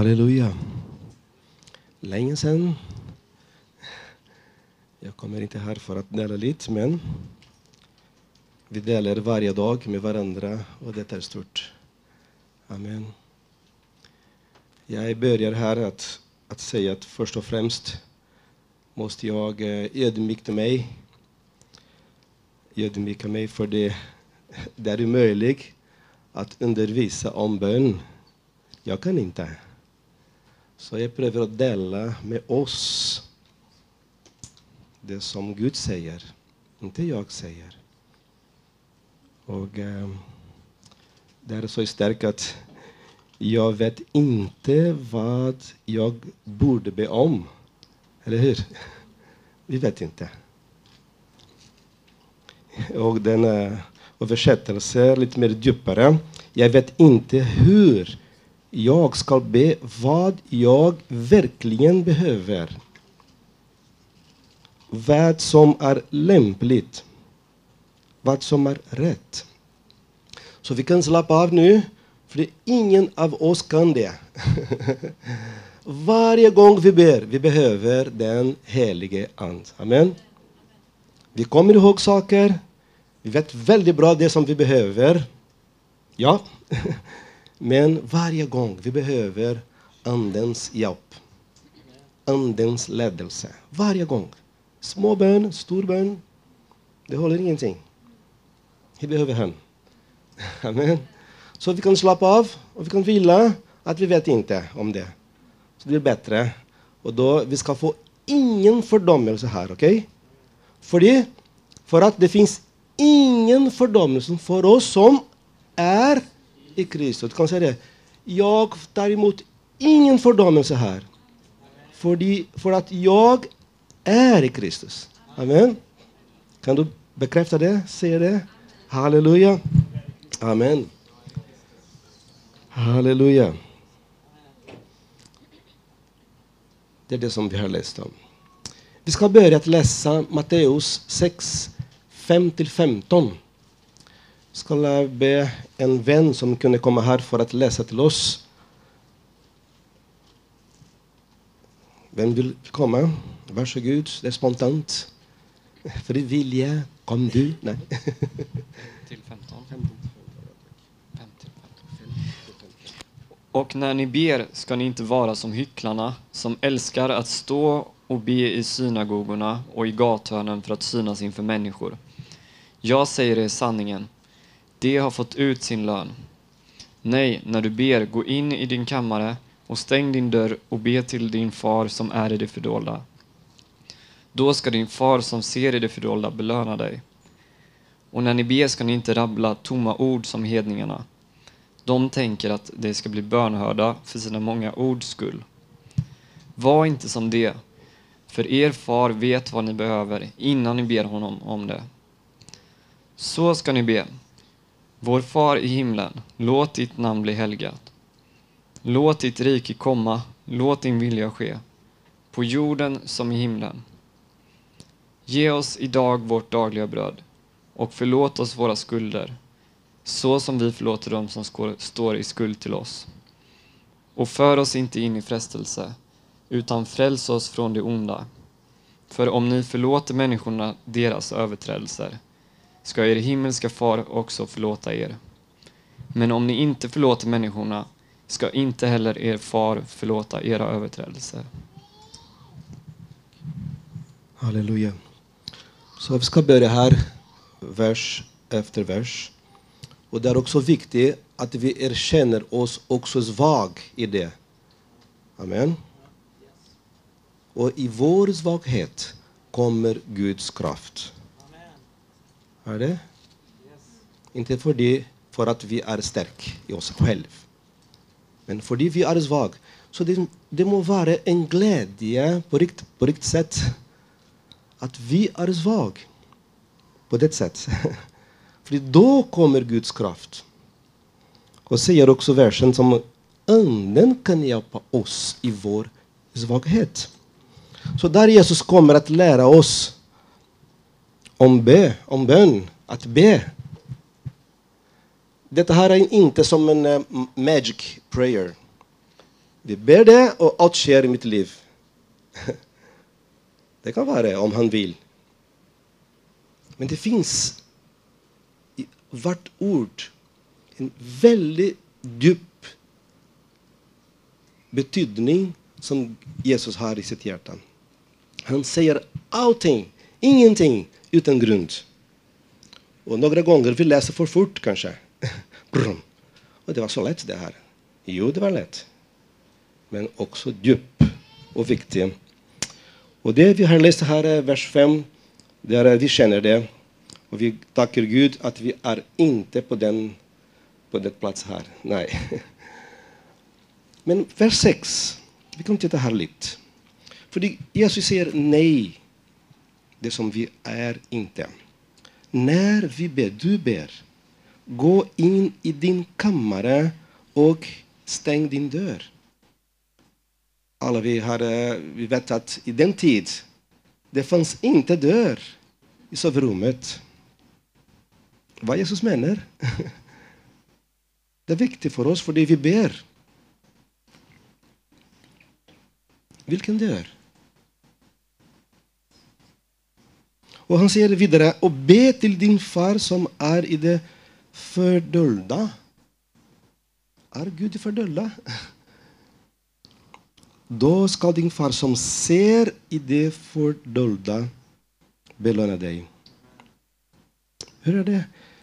Halleluja. Länge sedan. Jag kommer inte här för att dela lite, men vi delar varje dag med varandra och det är stort. Amen. Jag börjar här att säga att först och främst måste jag ödmjuka mig för det är möjligt att undervisa om bön. Jag kan inte. Så jag prövar att dela med oss det som Gud säger, inte jag säger. Och det är så starkt att jag vet inte vad jag borde be om. Eller hur? Vi vet inte. Och den översättelse är lite mer djupare. Jag vet inte hur jag ska be vad jag verkligen behöver. Vad som är lämpligt. Vad som är rätt. Så vi kan slappa av nu. För ingen av oss kan det. Varje gång vi ber, vi behöver den helige ande. Amen. Vi kommer ihåg saker. Vi vet väldigt bra det som vi behöver. Ja. Men varje gång vi behöver andens hjälp. Andens ledelse. Varje gång. Små bön, stor bön. Det håller ingenting. Vi behöver han. Amen. Så vi kan slappa av och vi kan vila att vi vet inte om det. Så det blir bättre. Och då vi ska få ingen fördömelse här, okej? För att det finns ingen fördömelse för oss som är i Kristus. Du kan säga det. Jag tar emot ingen fördömelse här. För att jag är i Kristus. Amen. Kan du bekräfta det? Säga det? Halleluja. Amen. Halleluja. Det är det som vi har läst om. Vi ska börja att läsa Matteus 6, 5-15. Ska jag be en vän som kunde komma här för att läsa till oss. Vem vill komma? Varsågod, det är spontant. Fri vilja, kom du? Nej. Till 15. Och när ni ber ska ni inte vara som hycklarna, som älskar att stå och be i synagogorna och i gathörnen för att synas inför människor. Jag säger er sanningen, de har fått ut sin lön. Nej, när du ber, gå in i din kammare och stäng din dörr och be till din far som är i det fördolda. Då ska din far som ser i det fördolda belöna dig. Och när ni ber ska ni inte rabbla tomma ord som hedningarna. De tänker att de ska bli bönhörda för sina många ords skull. Var inte som det, för er far vet vad ni behöver innan ni ber honom om det. Så ska ni be. Vår far i himlen, låt ditt namn bli helgat. Låt ditt rike komma, låt din vilja ske, på jorden som i himlen. Ge oss idag vårt dagliga bröd och förlåt oss våra skulder, så som vi förlåter dem som står i skuld till oss. Och för oss inte in i frestelse, utan fräls oss från det onda. För om ni förlåter människorna deras överträdelser, ska er himmelska far också förlåta er. Men om ni inte förlåter människorna, ska inte heller er far förlåta era överträdelser. Halleluja. Så vi ska börja här, vers efter vers. Och det är också viktigt att vi erkänner oss också svag i det. Amen. Och i vår svaghet kommer Guds kraft. Är det? Inte för att vi är stark i oss själva. Men för att vi är svag. Så det må vara en glädje på riktigt sätt. Att vi är svag. På det sättet. För då kommer Guds kraft. Och säger också versen som anden kan hjälpa oss i vår svaghet. Så där Jesus kommer att lära oss om bön, att be. Detta här är inte som en magic prayer. Vi ber det och allt sker i mitt liv. Det kan vara om han vill. Men det finns i vart ord en väldigt djup betydning som Jesus har i sitt hjärta. Han säger allting, ingenting utan grund. Och några gånger vi läser för fort kanske. Och det var så lätt det här. Jo, det var lätt. Men också djup och viktig. Och det vi har läst här är vers 5. Där vi känner det. Och vi tackar Gud att vi är inte på den plats här. Nej. Men vers 6. Vi kan titta här lite. För Jesus säger nej. Det som vi är inte. När vi ber, du ber. Gå in i din kammare och stäng din dörr. Alla vi vet att i den tid det fanns inte dörr i sovrummet. Vad Jesus menar? Det är viktigt för oss för det vi ber. Vilken dörr? Och han säger vidare, och be till din far som är i det fördolda. Är Gud i fördolda? Då ska din far som ser i det fördolda belöna dig. Hur är det?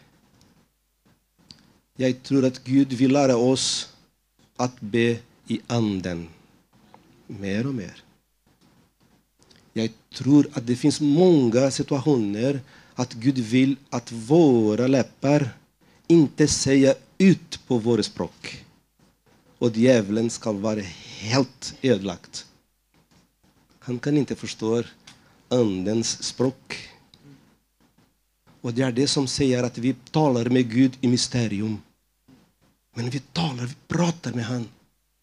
Jag tror att Gud vill lära oss att be i anden. Mer och mer. Jag tror att det finns många situationer att Gud vill att våra läppar inte säga ut på våra språk. Och djävulen ska vara helt ödelagt. Han kan inte förstå andens språk. Och det är det som säger att vi talar med Gud i mysterium. Men vi pratar med han.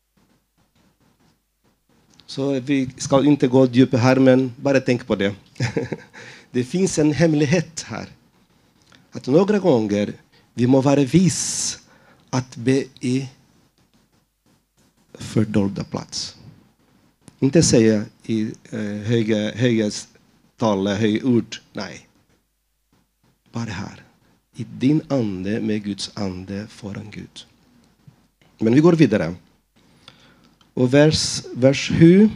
Så vi ska inte gå djupt här, men bara tänk på det. Det finns en hemlighet här. Att några gånger vi må vara vis att be i fördolda plats. Inte säga i höga tal, höga ord. Nej. Bara här. I din ande med Guds ande föran Gud. Men vi går vidare. Och vers 7.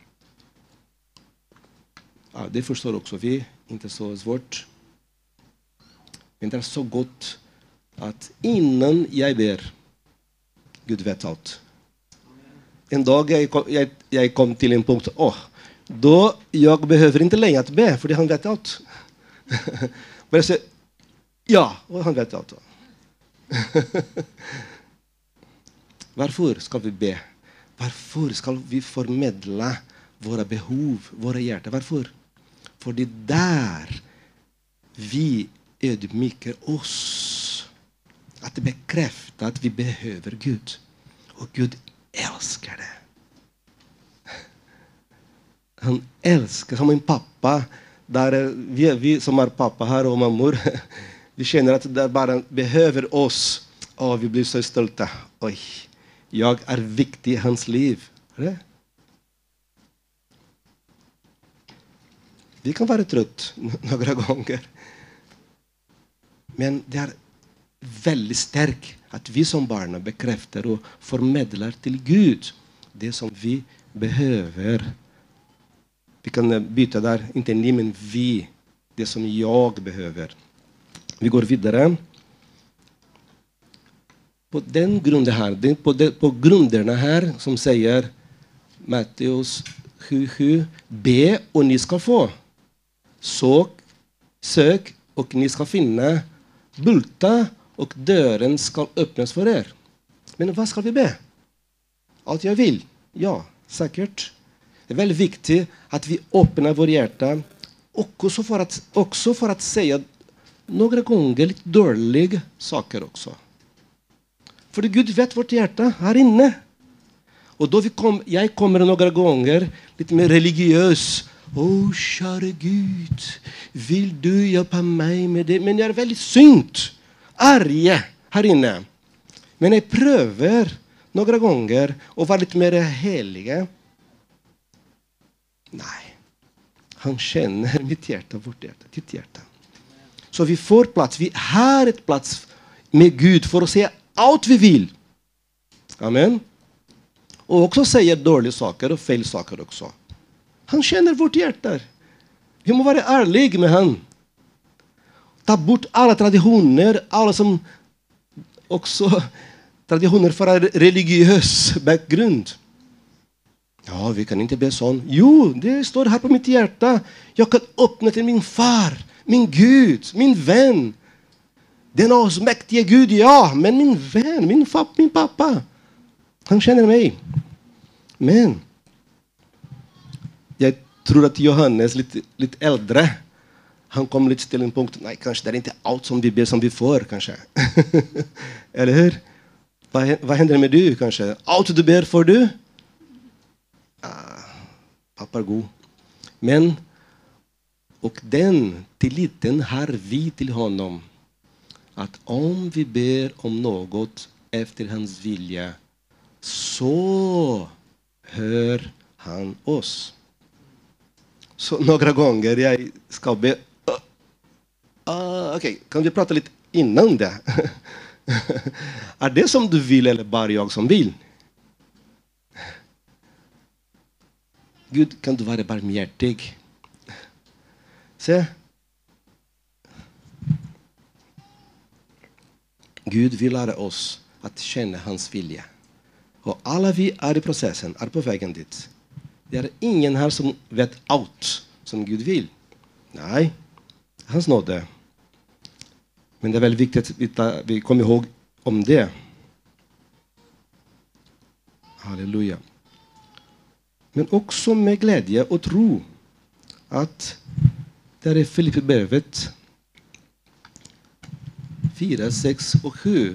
Ja, det förstår också vi. Inte så svårt. Men det är så gott att innan jag ber, Gud vet allt. En dag jag kom till en punkt. Då jag behöver inte längre att be, för han vet allt. Men jag säger, ja, och han vet allt. Varför ska vi be? Varför ska vi förmedla våra behov, våra hjärtan? Varför? För det är där vi ödmjukar oss. Att bekräfta att vi behöver Gud. Och Gud älskar det. Han älskar, som en pappa. Där vi som är pappa här och mammor. Vi känner att det bara behöver oss. Vi blir så stolta. Oj. Jag är viktig i hans liv. Vi kan vara trött några gånger. Men det är väldigt starkt att vi som barn bekräftar och förmedlar till Gud det som vi behöver. Vi kan byta där, inte ni men vi. Det som jag behöver. Vi går vidare. På den grunden här, på grunderna här som säger Matteus 7:7, be och ni ska få. Sök och ni ska finna. Bulta och dörren ska öppnas för er. Men vad ska vi be? Allt jag vill? Ja, säkert. Det är väldigt viktigt att vi öppnar vår hjärta också för att säga några gånger lite dåliga saker också. För Gud vet vårt hjärta här inne. Och då jag kommer några gånger lite mer religiös. Kära Gud, vill du hjälpa mig med det? Men jag är väldigt synd, arg här inne. Men jag prövar några gånger och vara lite mer heliga. Nej. Han känner mitt hjärta, vårt hjärta, ditt hjärta. Så vi får plats, vi har ett plats med Gud för att säga allt vi vill. Amen. Och också säga dåliga saker och fel saker också. Han känner vårt hjärta. Vi måste vara ärliga med han. Ta bort alla traditioner, alla som också traditioner för religiös bakgrund. Ja, vi kan inte be sån. Jo, det står här på mitt hjärta. Jag kan öppna till min far, min Gud, min vän. Den allsmäktige Gud, ja, men min vän, min pappa. Han känner mig. Men jag tror att Johannes lite äldre. Han kom lite till en punkt. Nej, kanske det är inte allt som vi ber som vi får, kanske. Eller hur? Vad händer med du, kanske? Allt du ber får du? Pappa är god. Men, och den tilliten har vi till honom. Att om vi ber om något efter hans vilja, så hör han oss. Så några gånger jag ska be. Okej, kan vi prata lite innan det? Är det som du vill eller bara jag som vill? Gud, kan du vara barmhärtig? Se. Gud vill lära oss att känna hans vilja. Och alla vi är i processen, är på vägen dit. Det är ingen här som vet allt som Gud vill. Nej, hans nåde. Men det är väldigt viktigt att vi kommer ihåg om det. Halleluja. Men också med glädje och tro att det är Filipperbrevet 4, 6 och 7.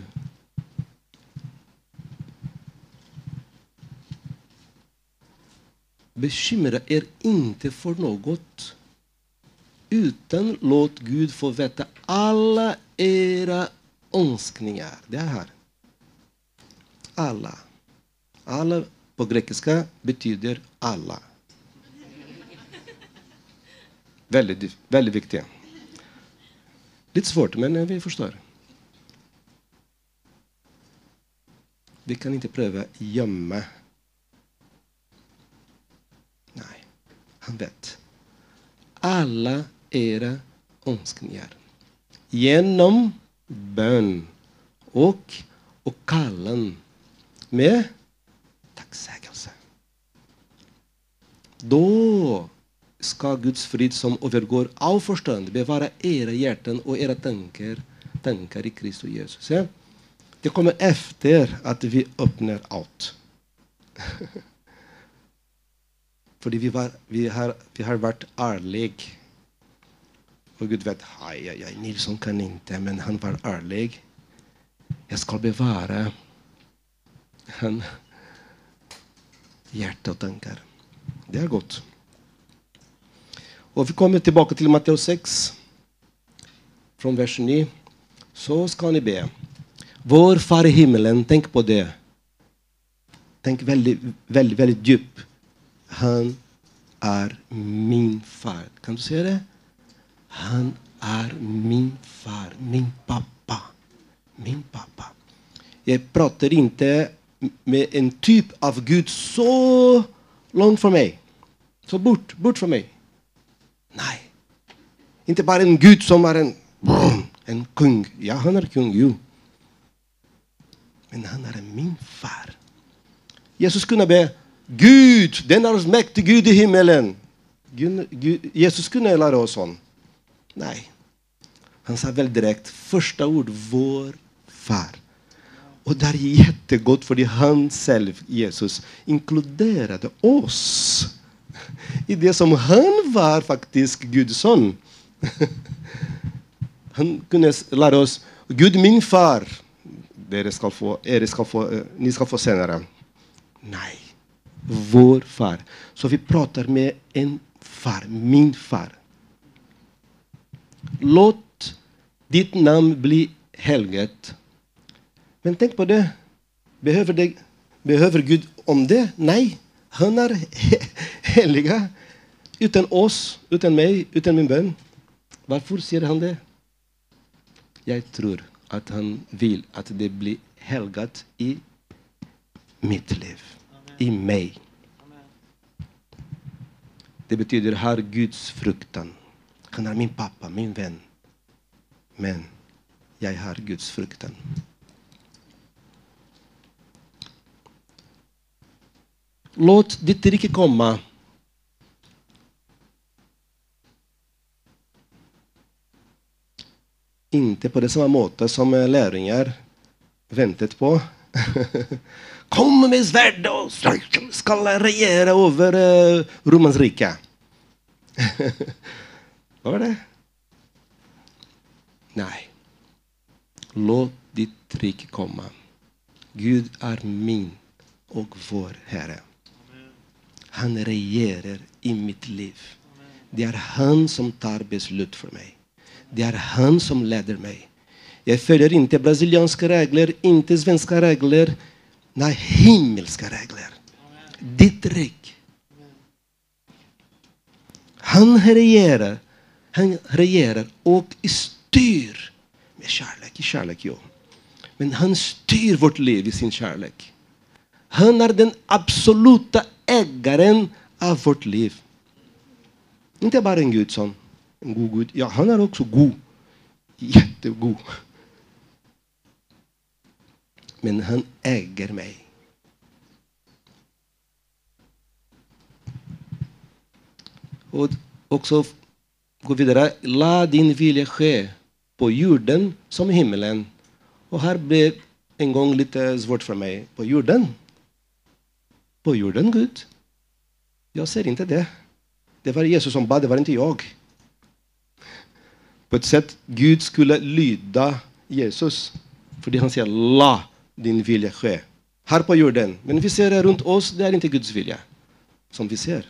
Bekymra er inte för något, utan låt Gud få veta alla era önskningar. Det är här. Alla. Alla på grekiska betyder alla. Väldigt, väldigt viktigt. Lite svårt, men vi förstår. Vi kan inte pröva gömma. Nej, han vet. Alla era önskningar. Genom bön och kallan med tacksägelse. Då ska Guds frid som övergår all förstånd bevara era hjärtan och era tankar i Kristus Jesus. Ja? Det kommer efter att vi öppnar allt. För vi har varit ärliga. Och Gud vet, Nilsson kan inte, men han var ärlig. Jag ska bevara han hjärta och tankar. Det är gott. Och vi kommer tillbaka till Matteus 6. Från vers 9. Så ska ni be. Vår far i himmelen, tänk på det. Tänk väldigt, väldigt, väldigt djupt. Han är min far. Kan du säga det? Han är min far, min pappa. Min pappa. Jag pratar inte med en typ av Gud så långt från mig. Så bort från mig. Nej. Inte bara en Gud som är en kung. Ja, han är kung, jo. Men han är min far. Jesus kunde be Gud, den allsmäktige Gud i himmelen. Jesus kunde lära oss sånt. Nej. Han sa väl direkt första ord, vår far. Och det är jättegott för han själv, Jesus, inkluderade oss i det som han var faktiskt Guds son. Han kunde lära oss, Gud min far, ni ska få senare. Nej, vår far. Så vi pratar med en far, min far. Låt ditt namn bli helgat. Men tänk på det. Behöver det Behöver Gud om det? Nej. Han är heliga. Utan oss, utan mig, utan min bön. Varför säger han det? Jag tror att han vill att det blir helgat i mitt liv. Amen. I mig. Amen. Det betyder har Guds fruktan. Han är min pappa, min vän. Men jag har Guds fruktan. Låt ditt rike komma. Inte på det samma måte som lärjungar väntat på. Kom med svärd och ska regera över Romans rike. Vad var det? Nej. Låt ditt rike komma. Gud är min och vår Herre. Han regerar i mitt liv. Det är han som tar beslut för mig. Det är han som leder mig. Jag följer inte brasilianska regler, inte svenska regler. Nej, himmelska regler. Ditt rike. Han regerar och styr med kärlek. I kärlek, ja. Men han styr vårt liv i sin kärlek. Han är den absoluta ägaren av vårt liv. Inte bara en Gud som en god Gud. Ja, han är också god. Jättegod. Men han äger mig. Och också gå vidare. La din vilja ske på jorden som i himmelen. Och här blev en gång lite svårt för mig. På jorden? På jorden, Gud? Jag ser inte det. Det var Jesus som bad, det var inte jag. På ett sätt, Gud skulle lyda Jesus. För han säger, la din vilja ske. Här på jorden. Men vi ser det runt oss, det är inte Guds vilja. Som vi ser.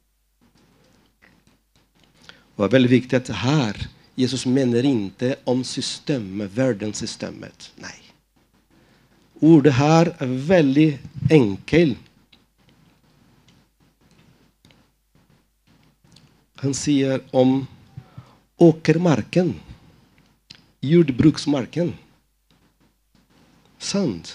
Och det är väldigt viktigt att här, Jesus menar inte om systemet, världssystemet. Nej. Ordet här är väldigt enkelt. Han säger om åkermarken, jordbruksmarken, sand,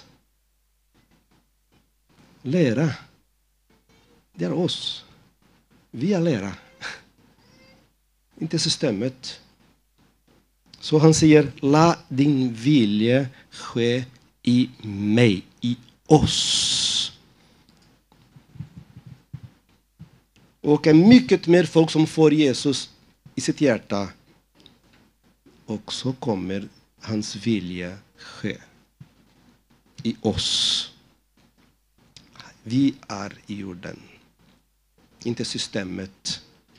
lera. Det är oss. Vi är lera. Inte systemet. Så han säger, la din vilja ske i mig, i oss. Och är mycket mer folk som får Jesus i sitt hjärta. Och så kommer hans vilja ske i oss. Vi är i jorden. Inte systemet.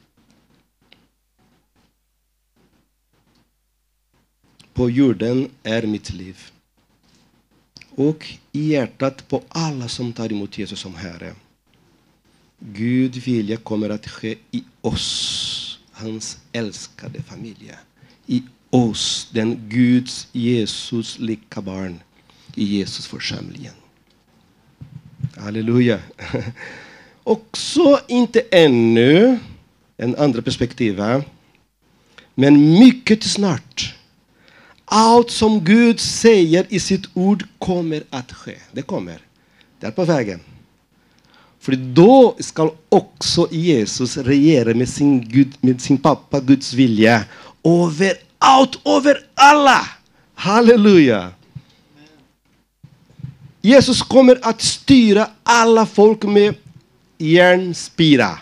På jorden är mitt liv. Och i hjärtat på alla som tar emot Jesus som Herre. Gud vilja kommer att ske i oss, hans älskade familj. I oss, den Guds Jesus lika barn i Jesus församlingen. Halleluja. Också inte ännu, en andra perspektiv, men mycket snart. Allt som Gud säger i sitt ord kommer att ske. Det kommer. Det är på vägen. För då ska också Jesus regera med sin pappa Guds vilja över alla. Halleluja. Jesus kommer att styra alla folk med järnspira.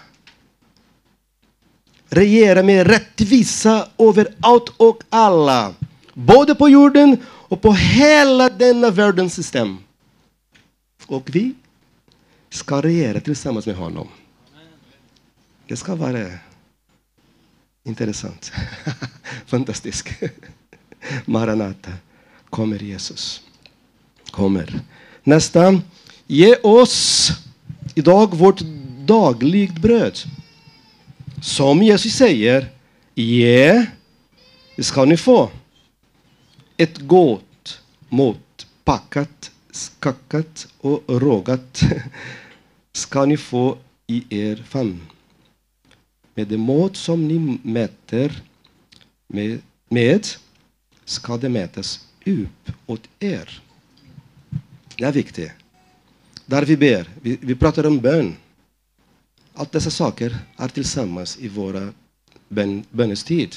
Regera med rättvisa över allt och alla. Både på jorden och på hela denna världens system. Och vi ska regera tillsammans med honom. Det ska vara intressant. Fantastiskt. Maranata. Kommer Jesus. Kommer. Nästa. Ge oss idag vårt dagligt bröd. Som Jesus säger. Ge. Det ska ni få. Ett gott mått packat skackat och rågat ska ni få i er famn. Med det mått som ni mäter med ska det mätas upp åt er. Det är viktigt. Där vi ber, vi pratar om bön. Allt dessa saker är tillsammans i våra bönestid.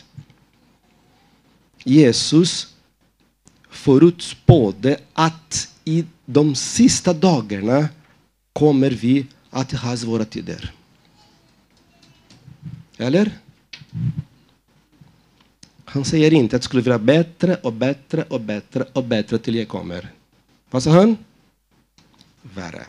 Jesus förutspådde att i de sista dagarna kommer vi att ha svåra tider. Eller? Han säger inte att det skulle vara bättre och bättre och bättre och bättre till jag kommer. Vad sa han? Värre.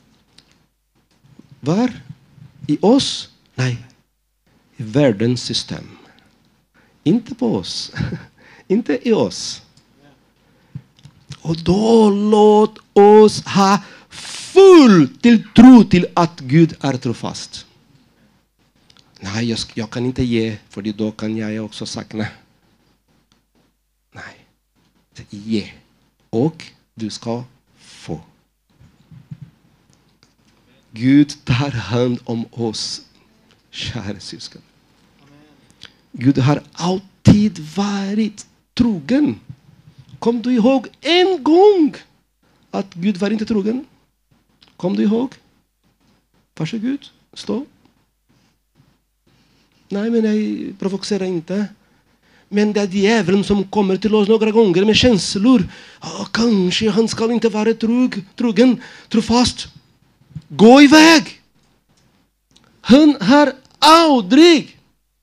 Var? I oss? Nej. I världens system. Inte på oss. Inte i oss. Och då låt oss ha full tilltro till att Gud är trofast. Nej, jag kan inte ge, för då kan jag också sakna. Nej. Ge. Och du ska få. Gud tar hand om oss, kära syskon. Gud har alltid varit trogen. Kom du ihåg en gång att Gud var inte trogen? Kom du ihåg? Varsågod, stå. Nej, men jag provocerar inte. Men det är djävulen som kommer till oss några gånger med känslor. Kanske han ska inte vara trogen, trofast. Gå iväg! Han har aldrig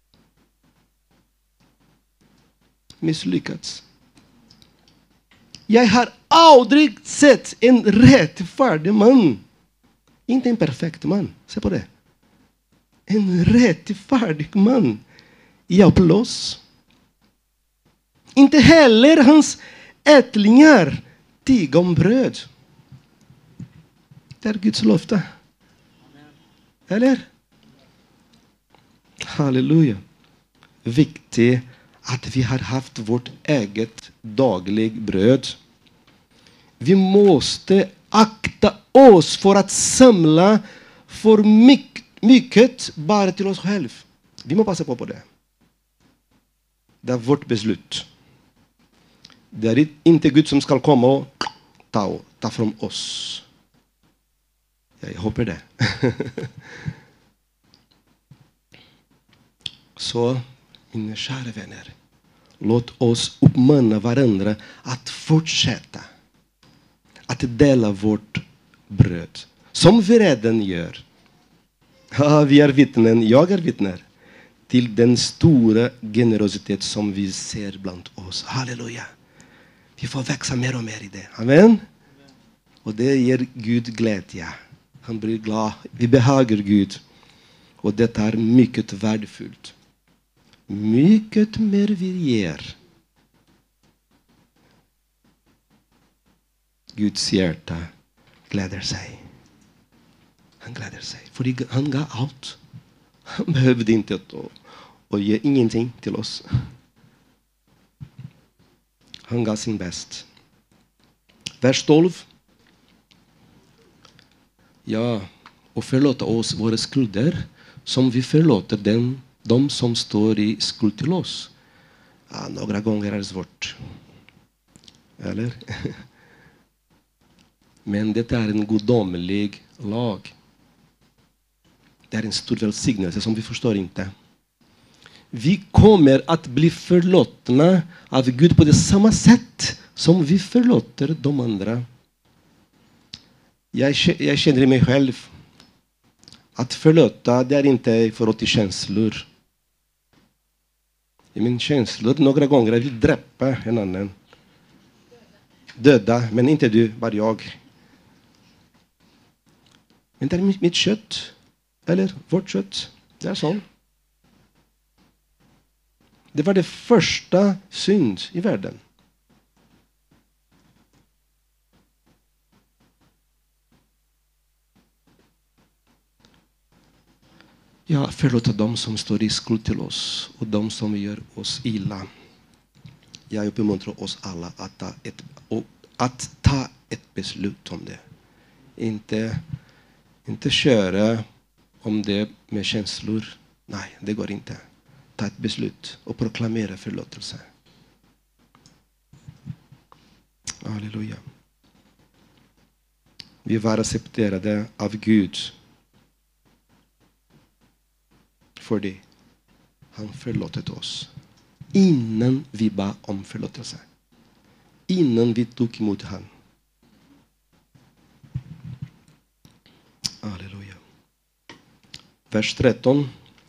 misslyckats. Jag har aldrig sett en rättfärdig man. Inte en perfekt man. Se på det. En rättfärdig man hjälper oss. Inte heller hans ättlingar tiga om bröd. Det är Guds löfte. Eller? Halleluja. Viktigt att vi har haft vårt eget daglig bröd. Vi måste akta oss för att samla för mycket bara till oss själva. Vi måste passa på det. Det är vårt beslut. Det är inte Gud som ska komma och ta från oss. Jag hoppas det. Så, mina kära vänner, låt oss uppmana varandra att fortsätta att dela vårt bröd. Som vi redan gör. Vi är vittnen, jag är vittnen till den stora generositet som vi ser bland oss. Halleluja. Vi får växa mer och mer i det. Amen. Och det ger Gud glädje. Han blir glad. Vi behagar Gud. Och det är mycket värdefullt. Mycket mer vi ger. Guds hjärta gläder sig. Han gläder sig. För han gav allt. Han behövde inte att ge ingenting till oss. Han gav sin bäst. Vers 12. Ja, och förlåta oss våra skulder som vi förlåter de som står i skuld till oss. Ja, några gånger är det svårt. Eller? Men det är en gudomlig lag. Det är en stor välsignelse som vi förstår inte. Vi kommer att bli förlåtna av Gud på det samma sätt som vi förlåter de andra. Jag känner i mig själv att förlåta, det är inte förlåt till känslor. I min känslor några gånger jag vill dräpa en annan. Döda, men inte du, bara jag. Men det är mitt kött. Eller vårt kött. Det är så. Det var det första synd i världen. Ja, förlåta dem som står i skuld till oss och de som gör oss illa. Jag uppmuntrar oss alla att ta ett beslut om det. Inte köra om det med känslor. Nej, det går inte. Ta ett beslut och proklamera förlåtelse. Halleluja. Vi var accepterade av Gud. För det. Han förlåtit oss. Innan vi bad om förlåtelse. Innan vi tog emot han. Halleluja. Vers 13.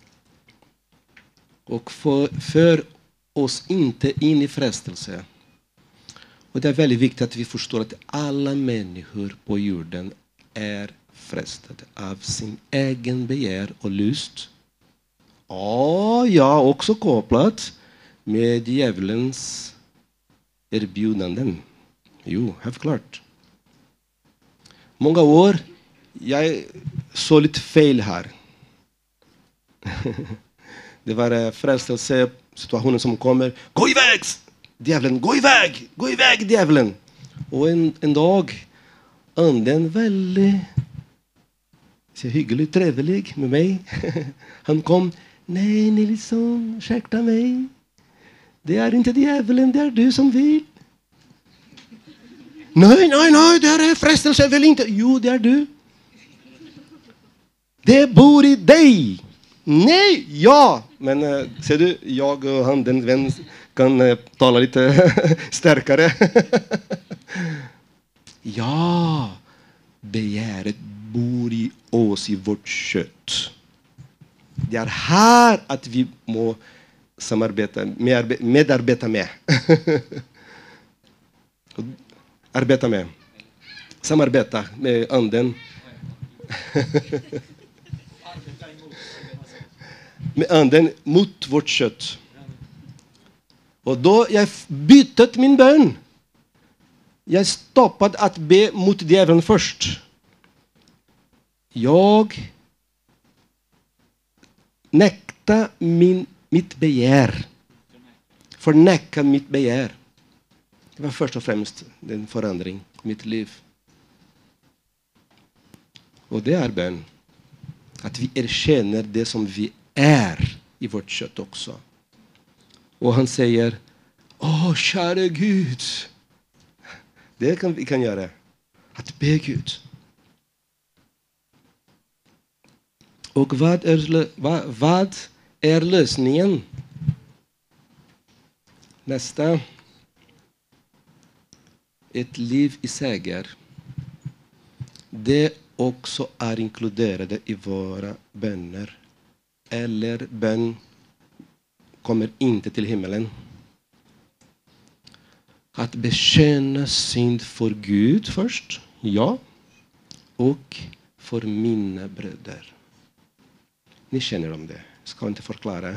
Och för oss inte in i frestelse. Och det är väldigt viktigt att vi förstår att alla människor på jorden är frestade av sin egen begär och lust. Ja, också kopplat med djävulens erbjudanden. Jo, helt klart. Många år, jag såg lite fel här. Det var frestelsesituationen som kommer. Gå iväg! Djävulen, gå iväg djävulen! Och en dag, anden väldigt hygglig, trevlig med mig. Han kom, nej Nilsson, ursäkta mig. Det är inte djävulen, det är du som vill. Nej, det är frestelse, väl inte. Jo, det är du. Det bor i dig. Nej, ja. Men ser du, jag och han, den vän, kan tala lite starkare. Ja, begäret bor i oss, i vårt kött. Det är här att vi må medarbeta med. Arbeta med. Samarbeta med anden. Med anden mot vårt kött. Och då jag bytte min bön. Jag stoppade att be mot djävulen först. Jag nekta mitt begär. Förneka mitt begär. Det var först och främst en förändring i mitt liv. Och det är bön. Att vi erkänner det som vi är i vårt kött också. Och han säger, kära Gud. Det kan vi göra. Att be Gud. Och vad är lösningen? Nästa. Ett liv i seger. Det också är inkluderade i våra böner. Eller bön kommer inte till himmelen. Att bekänna synd för Gud först. Ja. Och för mina bröder. Ni känner om det. Jag ska inte förklara.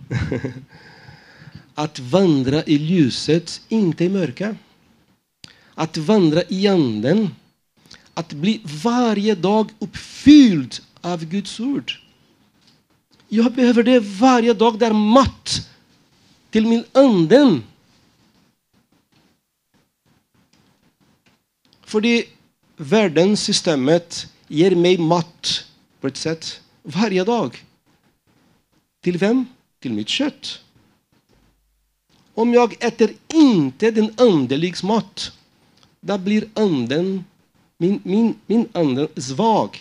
Att vandra i ljuset, inte i mörka. Att vandra i anden. Att bli varje dag uppfylld av Guds ord. Jag behöver det varje dag, där mat till min anden. För det världens systemet ger mig mat på ett sätt varje dag. Till vem? Till mitt kött. Om jag äter inte den andeligs mat, då blir anden, min anden svag.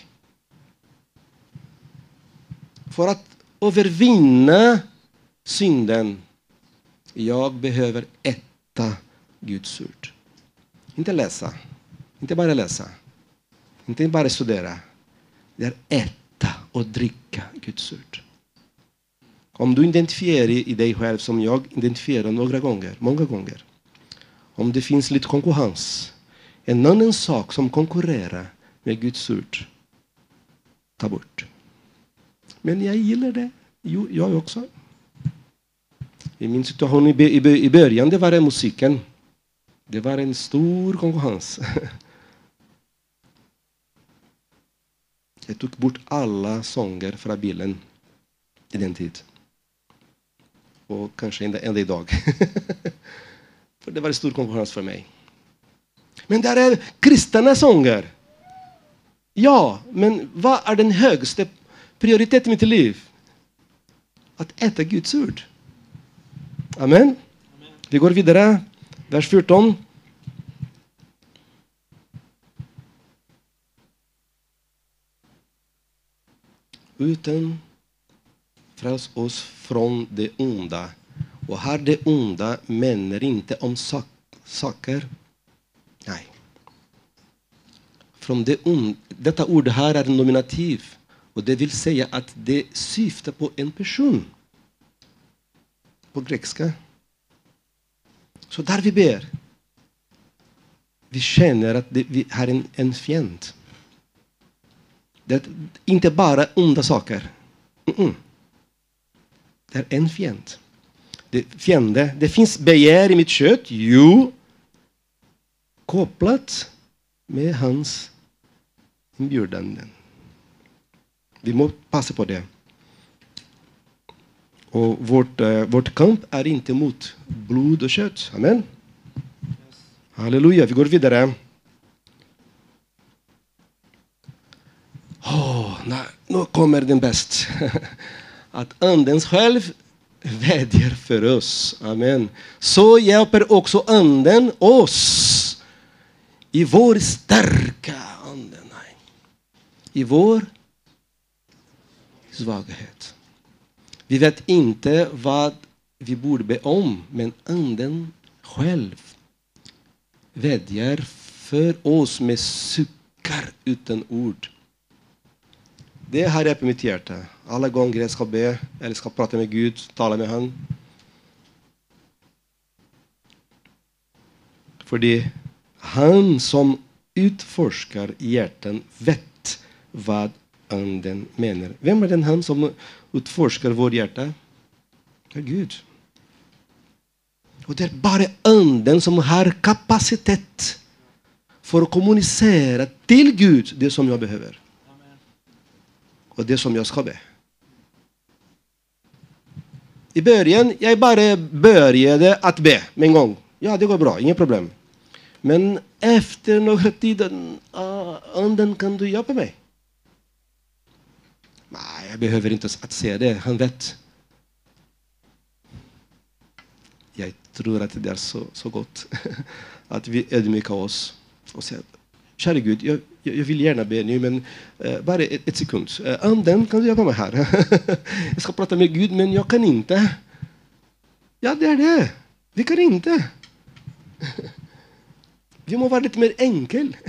För att övervinna synden, jag behöver äta Guds ord. Inte läsa. Inte bara läsa. Inte bara studera. Det är äta och dricka Guds ord. Om du identifierar i dig själv som jag identifierar många gånger. Om det finns lite konkurrens. En annan sak som konkurrerar med Guds ord. Ta bort. Men jag gillar det. Jo, jag också. I min situation i början, det var det musiken. Det var en stor konkurrens. Jag tog bort alla sånger från bilen i den tid. Och kanske ända idag. För det var en stor konkurrens för mig. Men det är kristna sånger. Ja, men vad är den högsta prioriteten i mitt liv? Att äta Guds ord. Amen. Vi går vidare. Vers 14. Utan fräls oss från det onda. Och här det onda menar inte om saker. Nej. Från det detta ord här är nominativ. Och det vill säga att det syftar på en person. På grekiska. Så där vi ber. Vi känner att vi har en fiend. Det är inte bara onda saker. Det är en fiend. Det finns begär i mitt kött. Jo. Kopplat med hans inbjudanden. Vi måste passa på det. Och vårt kamp är inte mot blod och kött. Amen. Halleluja, vi går vidare. Nu kommer den bäst. Att andens själv vädjar för oss. Amen. Så hjälper också anden oss i vår starka anden. I vår svaghet. Vi vet inte vad vi borde be om, men anden själv vädjar för oss med suckar utan ord. Det är här uppe i mitt hjärta. Alla gånger jag ska be eller ska prata med Gud, tala med han. För det är han som utforskar hjärtan vet vad anden menar. Vem är den han som utforskar vår hjärta? Det är Gud. Och det är bara anden som har kapacitet för att kommunicera till Gud det som jag behöver. Och det som jag ska be. I början, jag bara började att be med en gång. Ja, det går bra, inget problem. Men efter några tiden, anden, kan du hjälpa mig? Nej, jag behöver inte att säga det, han vet. Jag tror att det är så gott att vi ödmjukar oss och säger, kära Gud, jag vill gärna be nu, men bara ett sekund. Anden, kan du hjälpa mig här? Jag ska prata med Gud, men jag kan inte. Ja, det är det. Vi kan inte. Vi må vara lite mer enkel.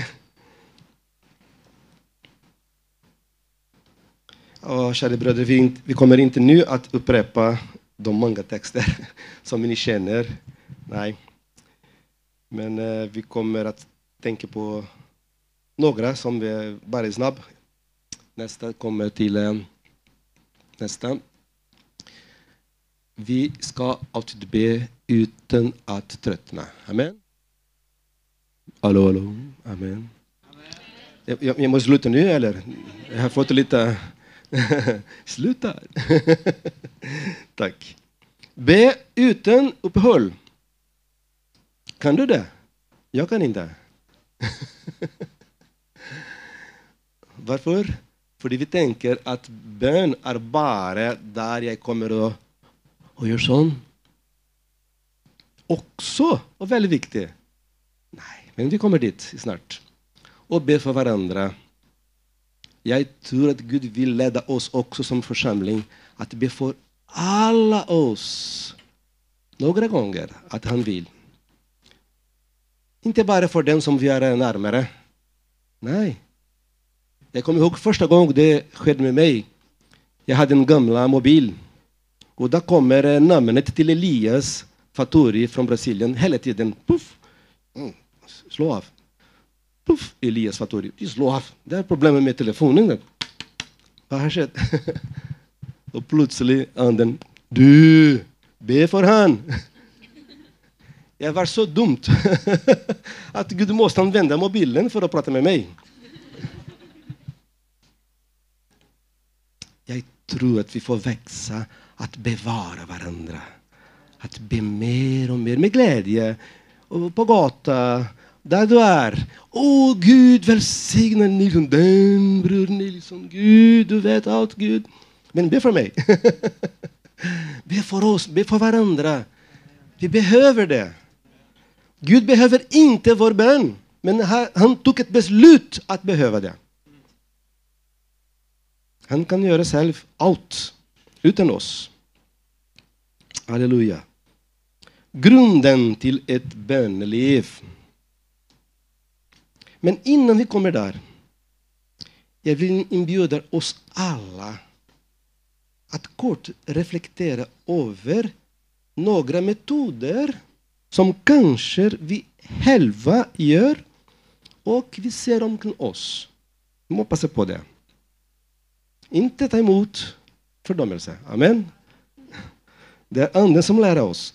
Kära bröder, vi kommer inte nu att upprepa de många texter som ni känner. Nej. Men vi kommer att tänka på några som är bara snabb. Nästa kommer till nästa. Vi ska alltid be utan att tröttna. Amen. Hallå. Amen. Jag måste sluta nu, eller? Jag har fått lite... Sluta. Tack. Be utan uppehåll. Kan du det? Jag kan inte. Varför? För vi tänker att bön är bara där jag kommer och gör sån. Också, och väldigt viktigt. Nej, men vi kommer dit snart. Och be för varandra. Jag tror att Gud vill leda oss också som församling att be för alla oss. Några gånger att han vill. Inte bara för den som vi är närmare. Nej. Jag kommer ihåg första gången det skedde med mig. Jag hade en gamla mobil. Och där kommer namnet till Elias Faturi från Brasilien. Hela tiden. Puff. Slå av. Puff. Elias Faturi. Slå av. Det är problemet med telefonen. Vad har skett? Och plötsligt anden. Du. Be för han. Jag var så dumt. Att Gud måste använda mobilen för att prata med mig. Jag tror att vi får växa att bevara varandra. Att be mer och mer med glädje. Och på gata Där du är. Gud välsigna Nilsson. Den bror Nilsson. Gud, du vet allt, Gud. Men be för mig. Be för oss, be för varandra. Vi behöver det. Gud behöver inte vår bön. Men han tog ett beslut att behöva det. Han kan göra själv allt utan oss. Halleluja. Grunden till ett böneliv. Men innan vi kommer där, jag vill inbjuda oss alla att kort reflektera över några metoder som kanske vi själva gör och vi ser omkring oss. Vi må passa på det. Inte ta emot fördömelse. Amen. Det är anden som lär oss.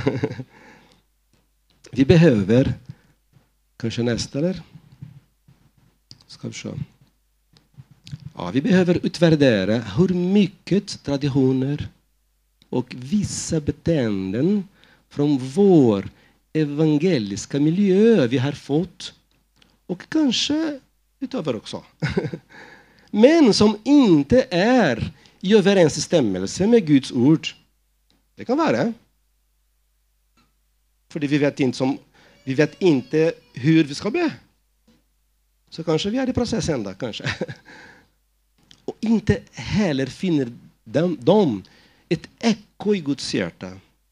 Vi behöver, kanske nästa eller? Ska vi se. Ja, vi behöver utvärdera hur mycket traditioner och vissa beteenden från vår evangeliska miljö vi har fått. Och kanske utöver också. Men som inte är i överensstämmelse med Guds ord. Det kan vara. För vi vet inte hur vi ska be. Så kanske vi är i processen där, kanske. Och inte heller finner de ett eko i Guds hjärta.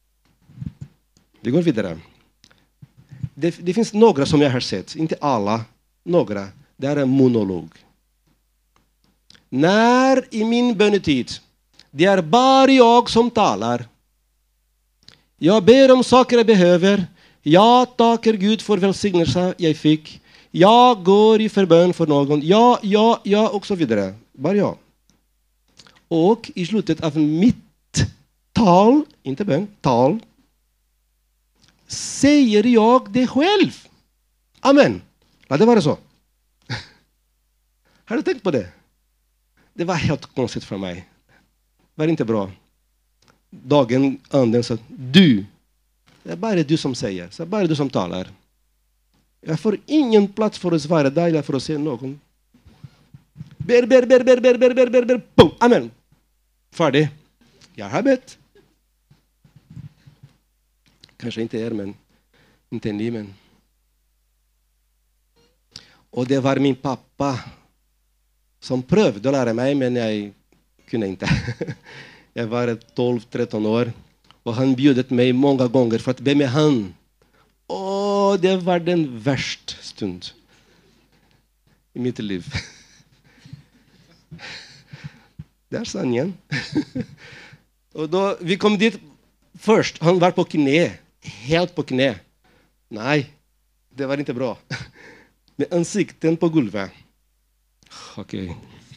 Vi går vidare. Det finns några som jag har sett, inte alla, några. Det är en monolog. När i min bönetid, det är bara jag som talar. Jag ber om saker jag behöver. Jag tackar Gud för välsignelse jag fick. Jag går i förbön för någon. Ja, och så vidare. Bara jag. Och i slutet av mitt tal, inte bön, tal, säger jag det själv. Amen. Låt det vara så. Har du tänkt på det? Det var helt konstigt för mig. Det var inte bra. Dagen anden sa, du. Det är bara du som säger. Det är bara du som talar. Jag får ingen plats för att svara dig eller för att se någon. Ber. Boom. Amen. Färdig. Jag har bett. Kanske inte men inte ni, men. Och det var min pappa som prövade att lära mig, men jag kunde inte. Jag var 12-13 år och han bjöd mig många gånger för att be med han. Det var den värsta stund i mitt liv. Det är sanningen. Och då vi kom dit först, han var på knä, helt på knä. Nej, det var inte bra. Med ansikten på golvet. Okej.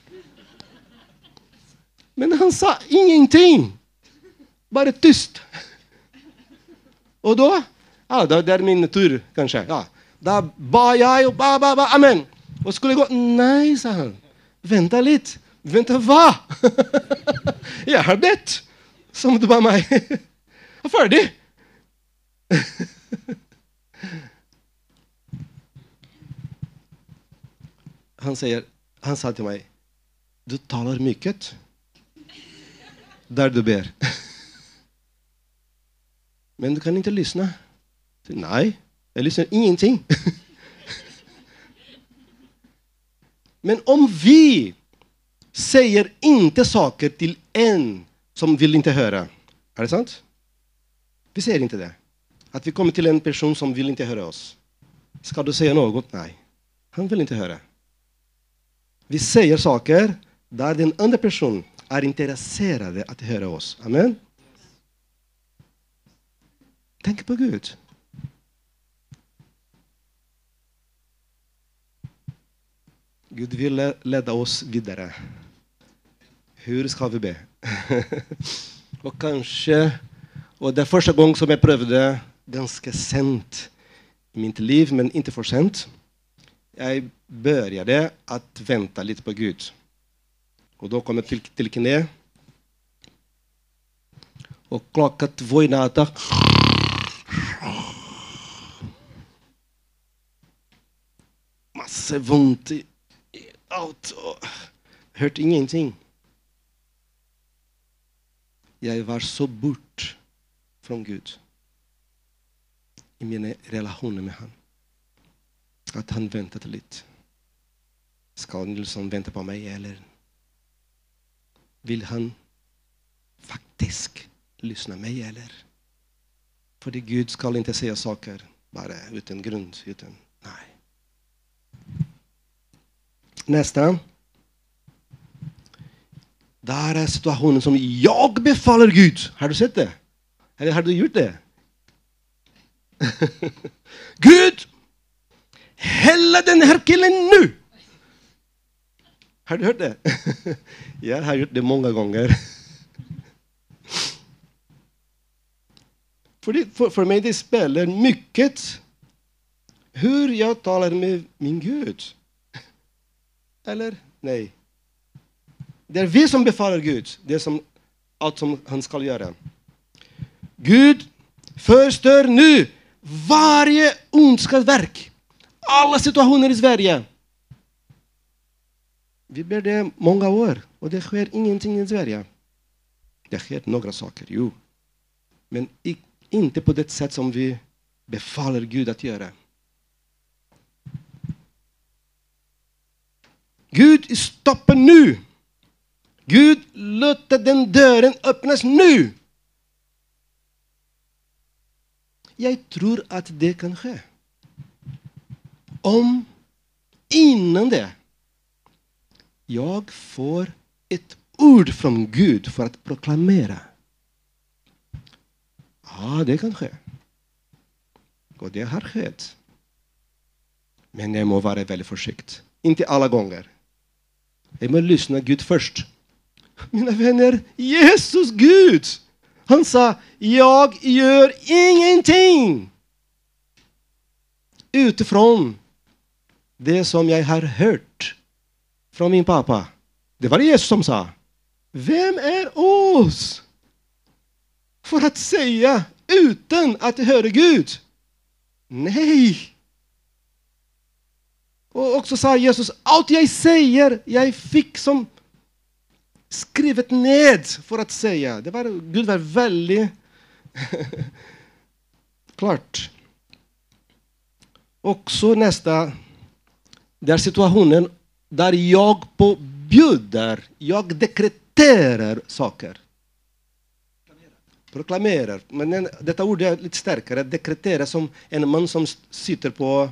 Men han sa ingenting. Bara tyst. Och då, det är min tur kanske. Ja. Då bad jag och ba, amen. Och skulle gå, nej, sa han. Vänta lite. Vänta, vad? Jag har bett. Som du bad mig. Jag är färdig. Han sa till mig, du talar mycket där du ber. Men du kan inte lyssna. Nej, jag lyssnar ingenting. Men om vi säger inte saker till en som vill inte höra, är det sant? Vi säger inte det. Att vi kommer till en person som vill inte höra oss. Ska du säga något? Nej, han vill inte höra. Vi säger saker där den andra personen är intresserad att höra oss. Amen. Tänk på Gud. Gud vill leda oss vidare. Hur ska vi be? Och kanske, och det första gången som jag prövade ganska sent i mitt liv, men inte för sent. Jag började att vänta lite på Gud. Och då kom jag till knä. Och klockan 2 i natten. masse vondt i allt och hört ingenting. Jag var så bort från Gud i mina relationer med han. Att han väntade lite. Ska Nilsson vänta på mig eller vill han faktiskt lyssna mig eller? För det Gud ska inte säga saker bara utan grund, utan nej. Nästa. Där är situationen som jag befaller Gud. Har du sett det? Eller har du gjort det? Gud! Hälla den här killen nu! Har du hört det? Jag har gjort det många gånger. För mig det spelar mycket hur jag talar med min Gud. Eller? Nej. Det är vi som befaller Gud. Det är som allt som han ska göra. Gud förstör nu varje ondskat verk. Alla situationer i Sverige. Vi ber det många år och det sker ingenting i Sverige. Det sker några saker, jo. Men inte på det sätt som vi befaller Gud att göra. Gud stoppar nu. Gud låter den dörren öppnas nu. Jag tror att det kan ske. Om innan det jag får ett ord från Gud för att proklamera. Ja, det kan ske. Och det har skett. Men jag må vara väldigt försiktig. Inte alla gånger. Jag må lyssna Gud först. Mina vänner, Jesus Gud. Han sa, jag gör ingenting. Utifrån det som jag har hört från min pappa. Det var Jesus som sa. Vem är oss? För att säga utan att höra Gud. Nej. Och också sa Jesus, allt jag säger, jag fick som skrivet ned för att säga. Gud var väldigt klart. Också nästa, där situationen där jag påbjuder, jag dekreterar saker. Proklamerar. Men detta ord är lite starkare. Dekretera som en man som sitter på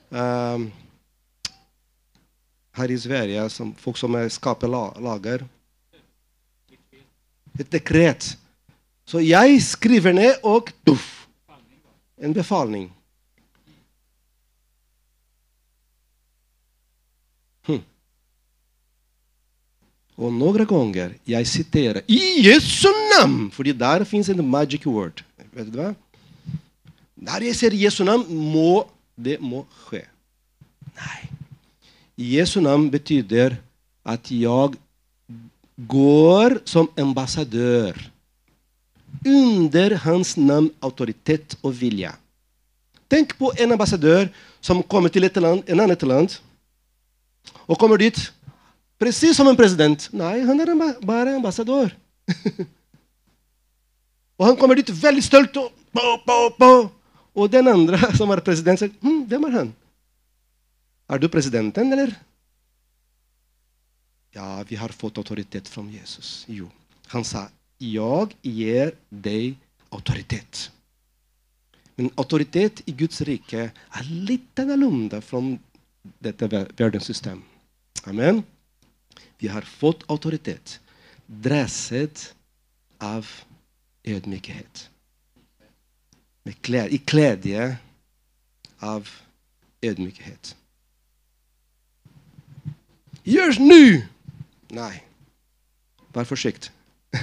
här i Sverige, som folk som skapar lagar. Ett dekret. Så jag skriver ner och tuff, en befallning. Och några gånger jag citerar i Jesu namn, för där finns en magic word. Vet du vad? När jag säger Jesu namn det må ske. Nej. Jesu namn betyder att jag går som ambassadör under hans namn, auktoritet och vilja. Tänk på en ambassadör som kommer till en annat land och kommer dit precis som en president. Nej, han är bara ambassadör. Och han kommer dit väldigt stolt och den andra som är president säger, vem är han? Är du presidenten eller? Ja, vi har fått auktoritet från Jesus. Jo, han sa, jag ger dig auktoritet. Men auktoritet i Guds rike är lite annorlunda från detta världens system. Amen. Vi har fått auktoritet, dressad av ödmjukhet. I klädje av ödmjukhet. Görs nu! Nej. Var försiktig.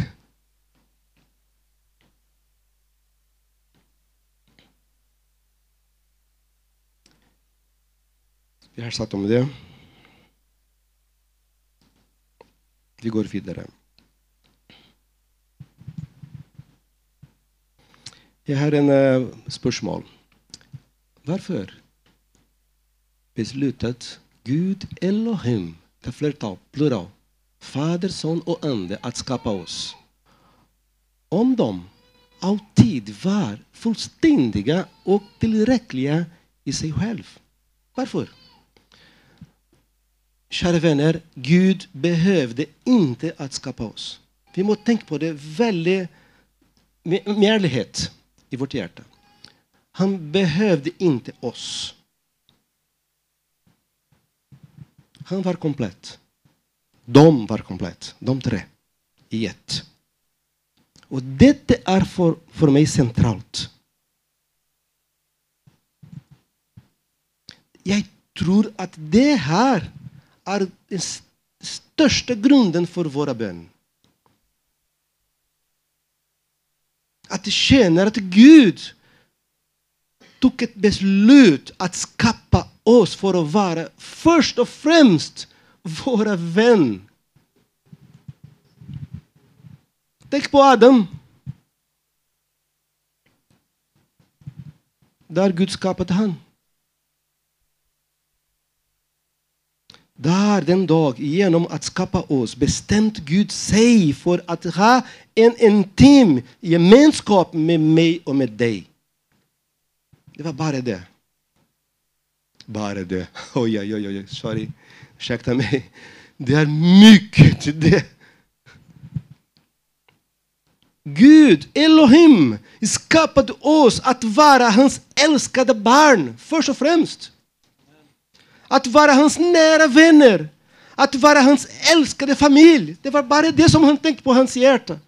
Vi har sagt om det. Vi går vidare. Jag har en spörsmål. Varför beslutat Gud Elohim, det är plural. Fader, son och ande att skapa oss. Om de alltid var fullständiga och tillräckliga i sig själv. Varför? Kära vänner, Gud behövde inte att skapa oss. Vi måste tänka på det väldigt med ärlighet i vårt hjärta. Han behövde inte oss. Han var komplett. De var komplett. De tre. I ett. Och detta är för mig centralt. Jag tror att det här är den största grunden för våra bön. Att känna att Gud tog ett beslut att skapa oss för att vara först och främst våra vän. Tänk på Adam. Där Gud skapade han. Där den dag genom att skapa oss bestämt Gud sig för att ha en intim gemenskap med mig och med dig. Det var bara det. Bara det. Oj, sorry. Ursäkta mig. Det är mycket det. Gud, Elohim, skapade oss att vara hans älskade barn, först och främst. Att vara hans nära vänner. Att vara hans älskade familj. Det var bara det som han tänkte på hans hjärta.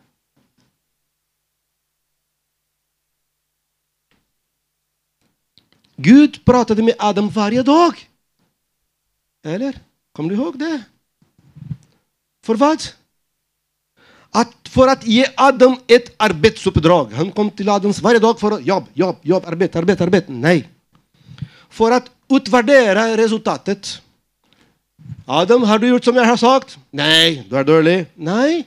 Gud pratade med Adam varje dag. Eller? Kommer du ihåg det? För vad? För att ge Adam ett arbetsuppdrag. Han kom till Adams varje dag för att jobb, arbete. Nej. För att utvärdera resultatet. Adam, har du gjort som jag har sagt? Nej, du är dålig. Nej.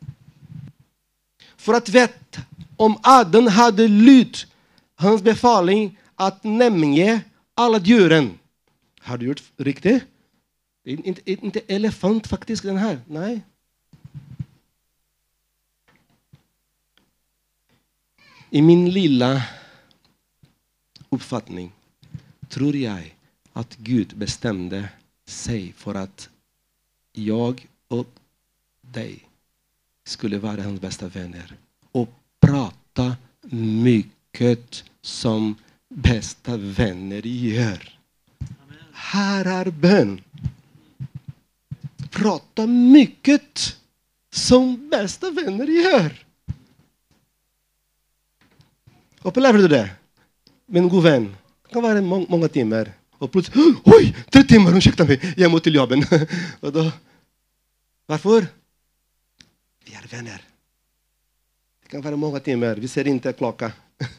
För att veta om Adam hade lytt hans befallning att nämna alla djuren. Har du gjort riktigt? Inte elefant faktiskt den här. Nej. I min lilla uppfattning tror jag att Gud bestämde sig för att jag och dig skulle vara hans bästa vänner och prata mycket som bästa vänner gör. Amen. Här är bön. Prata mycket som bästa vänner gör. Upplever du det? Min god vän. Det kan vara många timmar. Och plötsligt, oj, 3 timmar, ursäkta mig, jag måste till jobben. Och då, varför? Vi är vänner. Det kan vara många timmar, vi ser inte klockan.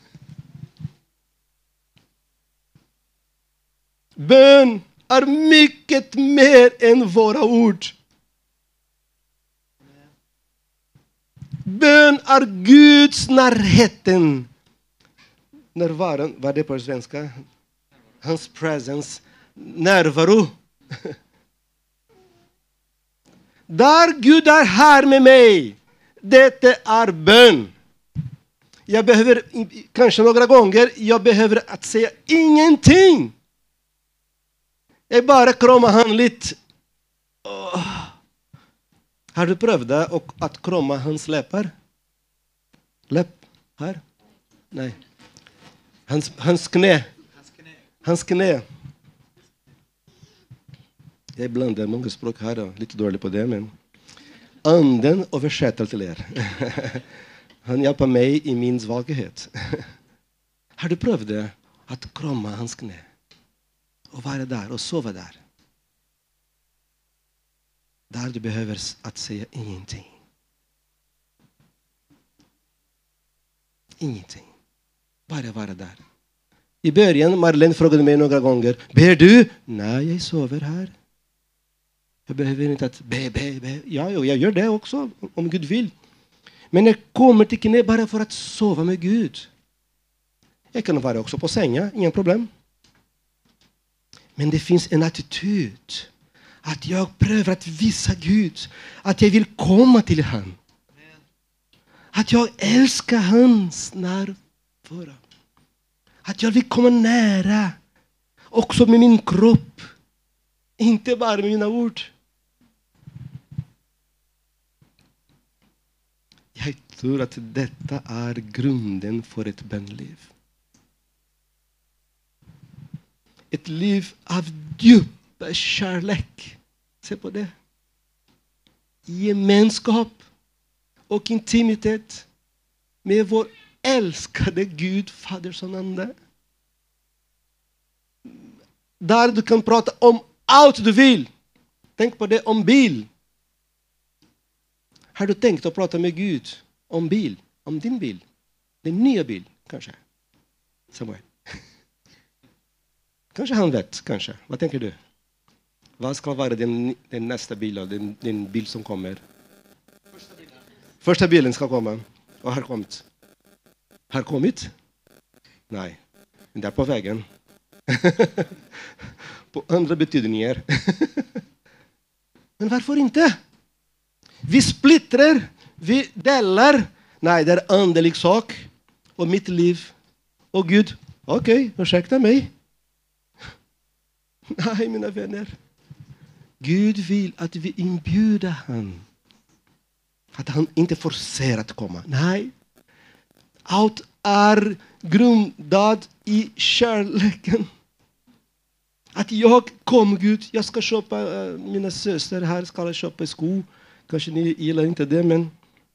Bön är mycket mer än våra ord. Bön är Guds närheten. Närvaron, vad är det på svenska? Hans presence, närvaro. Där Gud är här med mig. Detta är bön. Jag behöver, kanske några gånger, jag behöver att säga ingenting. Jag bara kramar han lite. Har du prövat att krama hans läppar? Läpp här? Nej. Hans knä. Hans knä. Jag blandar många språk här då. Lite dålig på det, men anden översätter till er. Han hjälper mig i min svaghet. Har du prövat att krama hans knä? Och vara där och sova där. Där du behöver att säga ingenting. Ingenting. Bara vara där. I början, Marlene frågade mig några gånger. Ber du? Nej, jag sover här. Jag behöver inte att be. Ja, jag gör det också, om Gud vill. Men jag kommer till knä bara för att sova med Gud. Jag kan vara också på sängen, inga problem. Men det finns en attityd att jag prövar att visa Gud att jag vill komma till han. Att jag älskar hans närvaro. Att jag vill komma nära. Också med min kropp. Inte bara med mina ord. Jag tror att detta är grunden för ett böneliv. Ett liv av djup kärlek. Se på det. Gemenskap och intimitet med vår älskade Gud, Fader, Son, Ande. Där du kan prata om allt du vill. Tänk på det om bil. Har du tänkt att prata med Gud om bil? Om din bil? Din nya bil, kanske? Samuel. Kanske han vet, kanske. Vad tänker du? Vad ska vara den nästa bil, den bil som kommer? Första bilen ska komma. Och har kommit. Har kommit? Nej. Den är på vägen. På andra betydningar. Men varför inte? Vi splittrar. Vi delar. Nej, det är andlig sak. Och mitt liv. Och Gud. Okej, ursäkta mig. Nej, mina vänner. Gud vill att vi inbjuder han. Att han inte forcerar att komma. Nej. Allt är grundat i kärleken. Att jag kom, Gud, jag ska köpa, mina syster här ska köpa skor. Kanske ni gillar inte det, men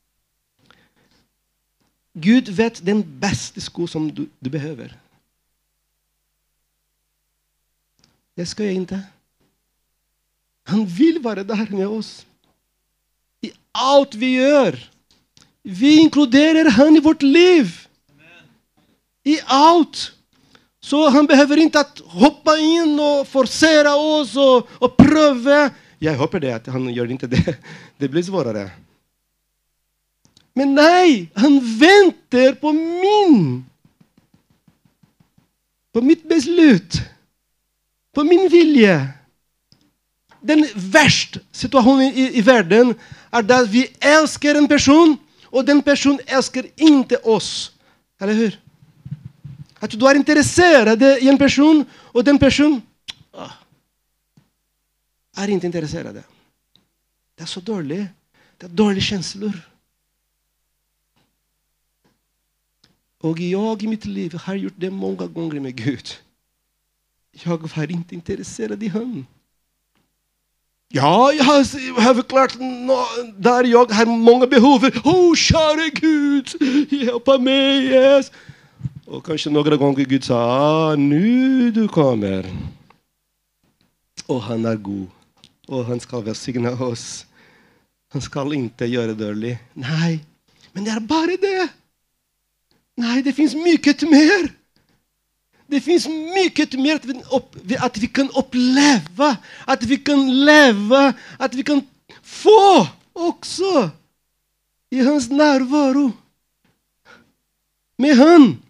Gud vet den bästa skor som du behöver. Det ska jag inte. Han vill vara där med oss. I allt vi gör. Vi inkluderar han i vårt liv. I allt. Så han behöver inte att hoppa in och forcera oss och pröva. Jag hoppas det att han gör inte det. Det blir svårare. Men nej, han väntar på mitt beslut. På min vilja. Den värsta situationen i världen är att vi älskar en person och den personen älskar inte oss. Eller hur? Att du är intresserad i en person och den personen är inte intresserad. Det är så dåligt. Det är dåliga känslor. Och jag i mitt liv har gjort det många gånger med Gud. Jag var inte intresserad i honom. Ja, jag har klart där jag har många behov. Kära Gud, hjälpa mig. Yes. Och kanske några gånger Gud sa, nu du kommer. Och han är god. Och han ska välsigna oss. Han ska inte göra dåligt. Nej, men det är bara det. Nej, det finns mycket mer. Det finns mycket mer att vi kan uppleva. Att vi kan leva. Att vi kan få också. I hans närvaro. Med han.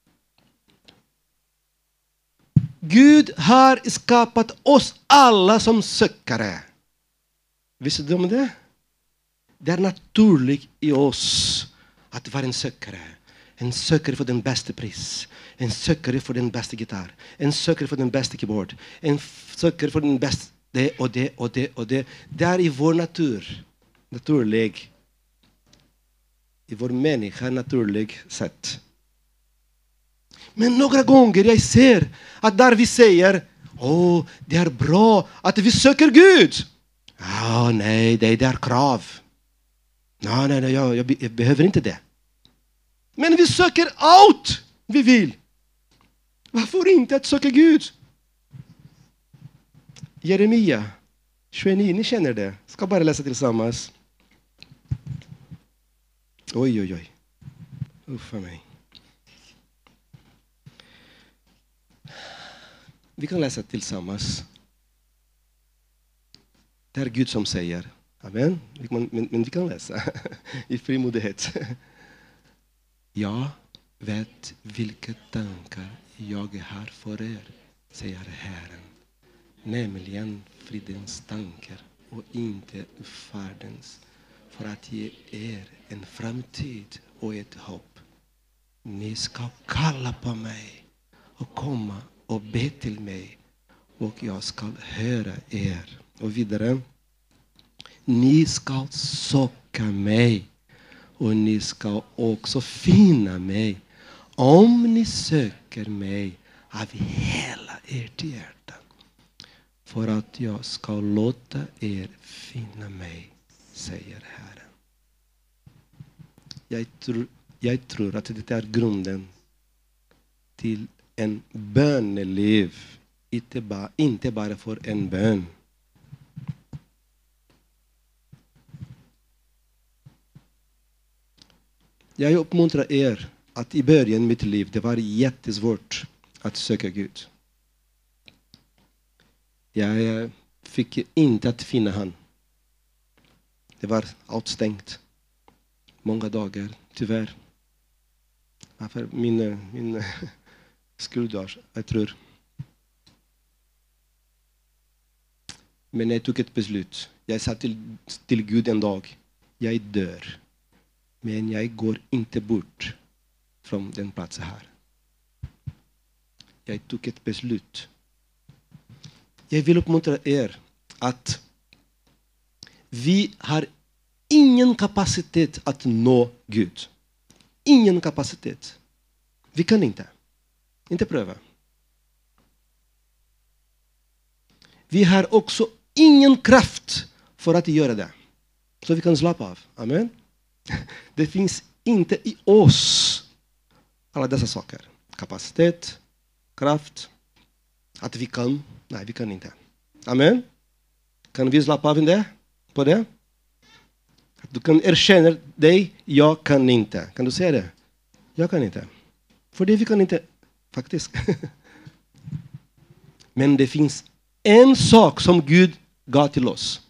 Gud har skapat oss alla som sökare. Visste du om det? Det är naturligt i oss att vara en sökare. En sökare för den bästa pris. En sökare för den bästa gitarr. En sökare för den bästa keyboard. En sökare för den bästa det och det och det och det. Det är i vår natur. Naturlig. I vår människa naturlig sätt. Men några gånger jag ser att där vi säger det är bra att vi söker Gud. Nej, det är krav. Nej, jag behöver inte det. Men vi söker allt vi vill. Varför inte att söka Gud? Jeremia 29, ni känner det. Ska bara läsa tillsammans. Oj. Uffa mig. Vi kan läsa tillsammans. Det är Gud som säger. Amen. Men vi kan läsa i frimodighet. Jag vet vilka tankar jag har för er, säger Herren. nämligen fridens tankar och inte färdens, för att ge er en framtid och ett hopp. Ni ska kalla på mig och komma och be till mig, och jag ska höra er. Och vidare. Ni ska söka mig, och ni ska också finna mig, om ni söker mig av hela ert hjärta. För att jag ska låta er finna mig, säger Herren. Jag tror att det är grunden till en böneliv. Inte bara för en bön. Jag uppmuntrar er att i början av mitt liv, det var jättesvårt att söka Gud. Jag fick inte att finna han. Det var utstängt. Många dagar, tyvärr. För min skuldar, jag tror. Men jag tog ett beslut. Jag sa till Gud en dag, jag dör. Men jag går inte bort från den platsen här. Jag tog ett beslut. Jag vill uppmuntra er att vi har ingen kapacitet att nå Gud. Ingen kapacitet. Vi kan inte pröva. Vi har också ingen kraft för att göra det. Så vi kan slappa av. Amen. Det finns inte i oss alla dessa saker. Kapacitet, kraft, att vi kan. Nej, vi kan inte. Amen. Kan vi slappa av på det? Att du kan erkänna dig, jag kan inte. Kan du säga det? Jag kan inte. För det vi kan inte, faktiskt. Men det finns en sak som Gud gav till oss.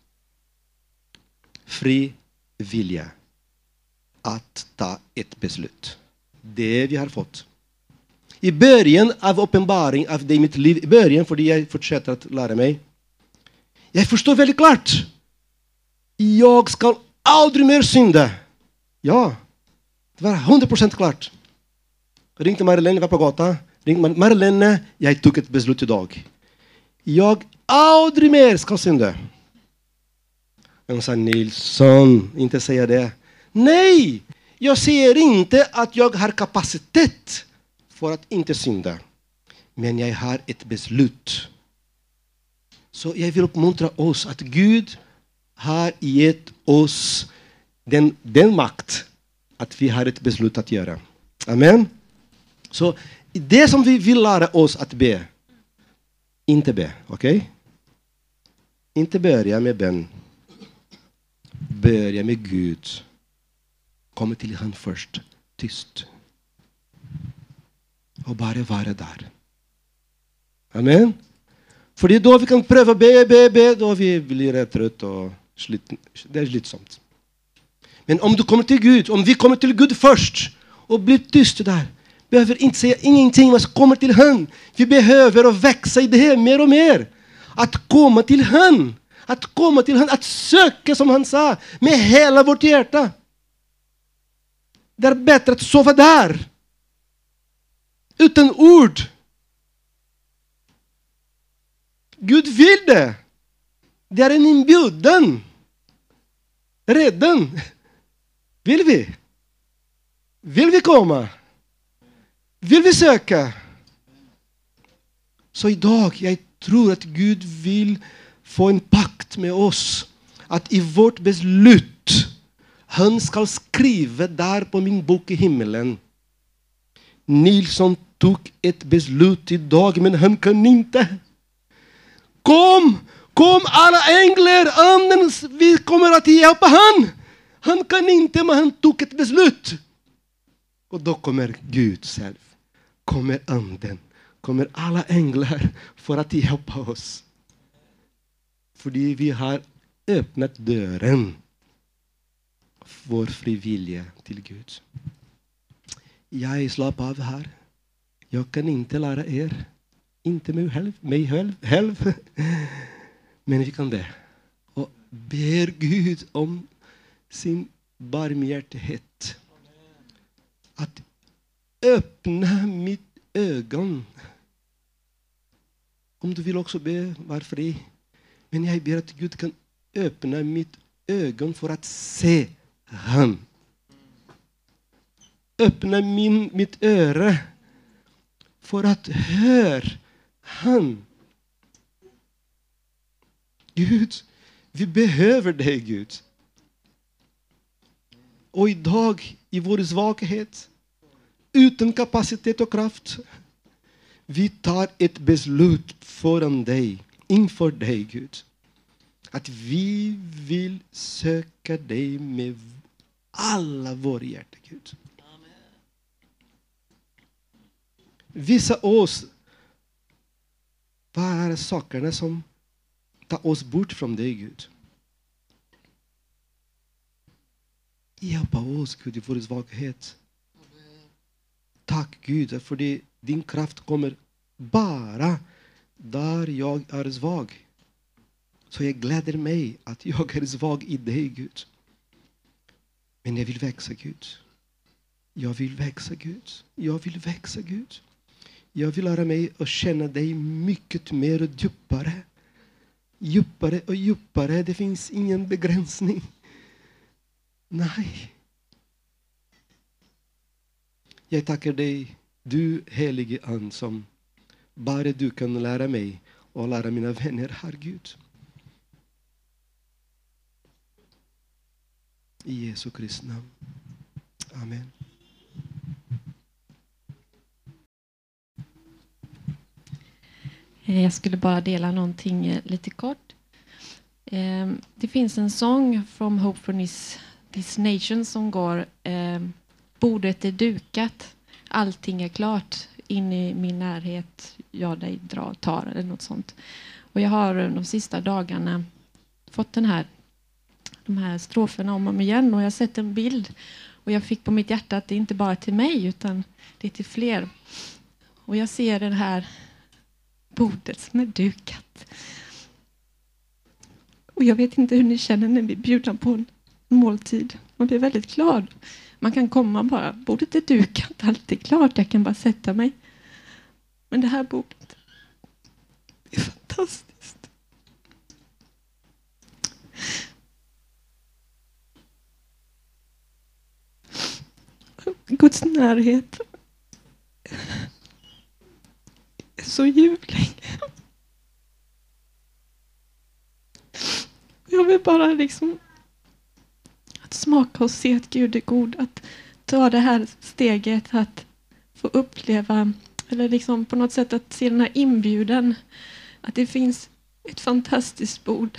Fri vilja att ta ett beslut. Det vi har fått. I början av uppenbaring av det i mitt liv, i början, för jag fortsätter att lära mig. Jag förstår väldigt klart. Jag ska aldrig mer synda. Ja, det var 100% klart. Jag ringde Marilene, jag var på gatan. Marilene, jag tog ett beslut idag. Jag aldrig mer ska synda. Jag sa, Nilsson, inte säga det. Nej, jag säger inte att jag har kapacitet för att inte synda. Men jag har ett beslut. Så jag vill uppmuntra oss att Gud har gett oss den makt att vi har ett beslut att göra. Amen. Så det som vi vill lära oss att be. Inte be, okej? Inte börja med bön. Börja med Gud. Kom till han först. Tyst. Och bara vara där. Amen. För det är då vi kan pröva be. Då vi blir trött och det är slitsamt. Men om du kommer till Gud. Om vi kommer till Gud först. Och blir tyst där. Behöver inte säga ingenting. Men kommer till han. Vi behöver växa i det här mer och mer. Att komma till han. Att komma till han. Att söka som han sa. Med hela vårt hjärta. Det är bättre att sova där. Utan ord. Gud vill det. Det är en inbjudan. Redan. Vill vi? Vill vi komma? Vill vi söka? Så idag, jag tror att Gud vill få en pakt med oss. Att i vårt beslut, han ska skriva där på min bok i himmelen. Nilsson tog ett beslut idag, men han kan inte. Kom alla änglar, anden, vi kommer att hjälpa han. Han kan inte, men han tog ett beslut. Och då kommer Gud själv. Kommer anden. Kommer alla änglar för att hjälpa oss. För vi har öppnat dörren. Vår frivilliga till Gud. Jag slapp av här. Jag kan inte lära er. Inte mig själv. Men vi kan be. Och ber Gud om sin barmhärtighet. Att öppna mitt ögon. Om du vill också be, var fri. Men jag ber att Gud kan öppna mitt ögon för att se han. Öppna mitt öra för att höra han. Gud, vi behöver dig, Gud. Och idag, i vår svaghet, utan kapacitet och kraft, vi tar ett beslut inför dig, Gud. Att vi vill söka dig med alla våra hjärta, Gud. Visa oss vad är sakerna som tar oss bort från dig, Gud. Hjälpa oss, Gud, i vår svaghet. Tack, Gud, för det din kraft kommer bara där jag är svag. Så jag gläder mig att jag är svag i dig, Gud. Men jag vill växa, Gud. Jag vill växa, Gud. Jag vill växa, Gud. Jag vill lära mig att känna dig mycket mer och djupare. Djupare och djupare. Det finns ingen begränsning. Nej. Jag tackar dig, du helige Ande, som bara du kan lära mig och lära mina vänner här, Gud. I Jesu Kristi namn. Amen. Jag skulle bara dela någonting lite kort. Det finns en sång From Hope for this Nation som går bordet är dukat, allting är klart, in i min närhet, jag dig tar eller något sånt. Och jag har de sista dagarna fått de här stroferna om och om igen, och jag har sett en bild och jag fick på mitt hjärta att det inte bara är till mig utan det är till fler. Och jag ser det här bordet som är dukat. Och jag vet inte hur ni känner när vi bjuder på en måltid. Och det är väldigt glad. Man kan komma bara, bordet är dukat, allt är klart, jag kan bara sätta mig. Men det här bordet är fantastiskt. Guds närhet är så ljuvlig. Jag vill bara att smaka och se att Gud är god. Att ta det här steget att få uppleva, eller på något sätt att se den här inbjudan. Att det finns ett fantastiskt bord.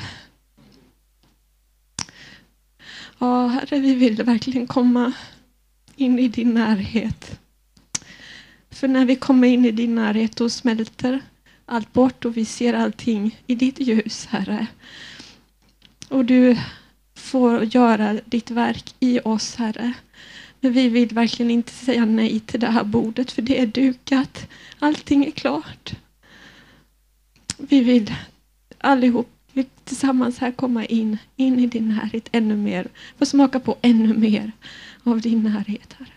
Ja, Herre, vi vill verkligen komma in i din närhet. För när vi kommer in i din närhet, då smälter allt bort och vi ser allting i ditt ljus, Herre. Och du får göra ditt verk i oss, Herre. Men vi vill verkligen inte säga nej till det här bordet, för det är dukat. Allting är klart. Vi vill allihop tillsammans här komma in i din närhet ännu mer. Få smaka på ännu mer av din närhet, Herre.